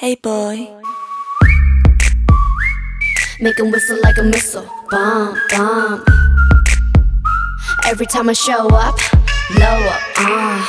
Hey boy. Make 'em whistle like a missile. Bomb, bomb. Every time I show up, blow up,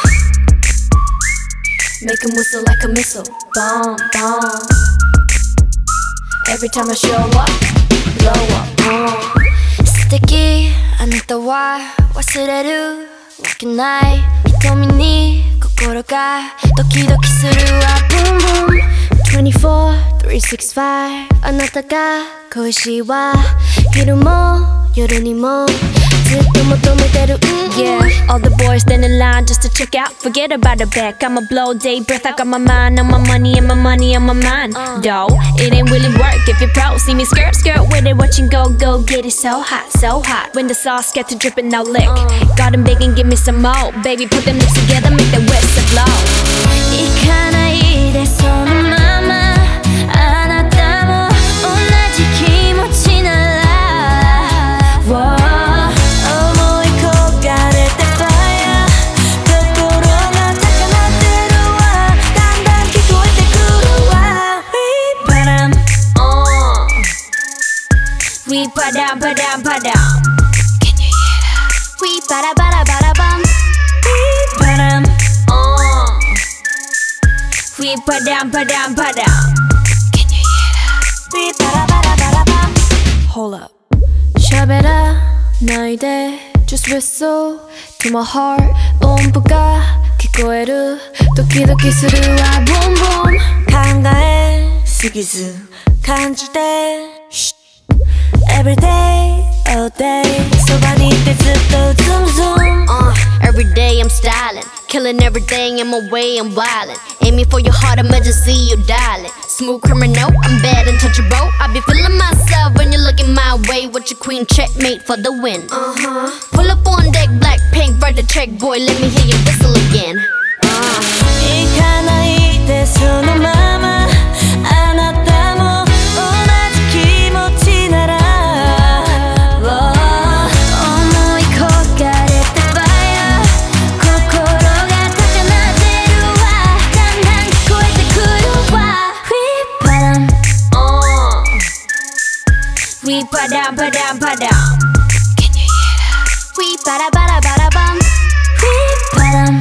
Make 'em whistle like a missile. Bomb, bomb. Every time I show up, blow up, Sticky あなたは忘れるわけない瞳に心がドキドキするわ Boom boom 24 365あなたが恋しいわ昼も夜にもずっと求めてるYeah, all the boys stand in line just to check out Forget about the back, I'ma blow day breath I got my mind on my money and my money on my mind Though, it ain't really work if you're pro See me skirt, skirt with it, watching go get it so hot When the sauce gets to dripping, now lick Got 'em begging, give me some more Baby, put them lips together, make the whistle blow 行かないでそのままあなたも同じ気持ちならWe padam padam padam. Can you hear that? We bada bada bada bum. We padam. We padam padam padam. Can you hear that? We bada bada bada bum. Hold up. 喋らないで Just whistle to my heart. 音符が聞こえるドキドキするわ Boom boom. 考えすぎず感じて Every day, all day そばにいてずっと zoom zoom Every day I'm styling Killing everything in my way, I'm wildin' Aiming for your heart, I'ma just see you darling Smooth criminal, I'm bad and touchable I be feeling myself when you're looking my way With your queen checkmate for the win Pull up on deck, black pink, write the check boy Let me hear you whistle again 行かないでそのままあなたも同じ気持ちなら We padam padam padam. Can you hear that? We bada bada bada bum. We padam.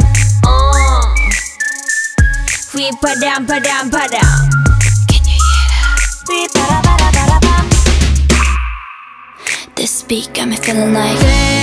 We padam padam padam. Can you hear that? We bada bada bada bum. This beat got me feeling like